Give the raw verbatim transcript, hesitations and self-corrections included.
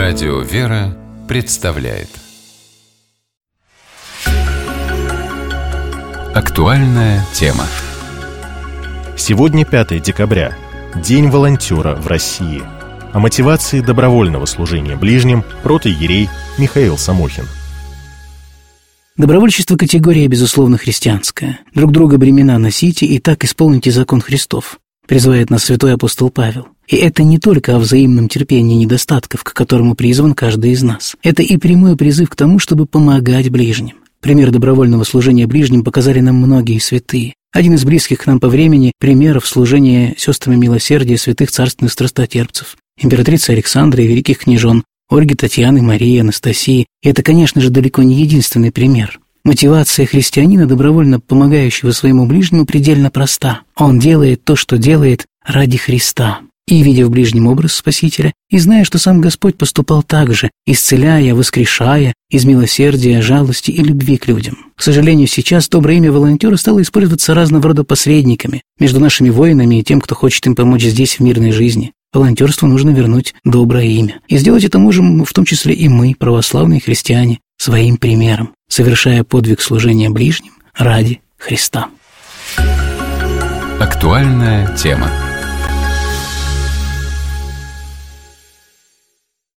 Радио «Вера» представляет актуальная тема. Сегодня пятое декабря, День волонтера в России. О мотивации добровольного служения ближним протоиерей Михаил Самохин. Добровольчество – категория, безусловно, христианская. Друг друга бремена носите и так исполните закон Христов, призывает нас святой апостол Павел. И это не только о взаимном терпении недостатков, к которому призван каждый из нас. Это и прямой призыв к тому, чтобы помогать ближним. Пример добровольного служения ближним показали нам многие святые. Один из близких к нам по времени примеров служения сестрами милосердия святых царственных страстотерпцев, императрицы Александры и великих княжон Ольги, Татьяны, Марии, Анастасии. И это, конечно же, далеко не единственный пример. Мотивация христианина, добровольно помогающего своему ближнему, предельно проста. Он делает то, что делает ради Христа. И, видя в ближнем образ Спасителя, и зная, что сам Господь поступал так же, исцеляя, воскрешая, из милосердия, жалости и любви к людям. К сожалению, сейчас доброе имя волонтера стало использоваться разного рода посредниками между нашими воинами и тем, кто хочет им помочь здесь, в мирной жизни. Волонтерству нужно вернуть доброе имя. И сделать это можем в том числе и мы, православные христиане, своим примером, совершая подвиг служения ближним ради Христа. Актуальная тема.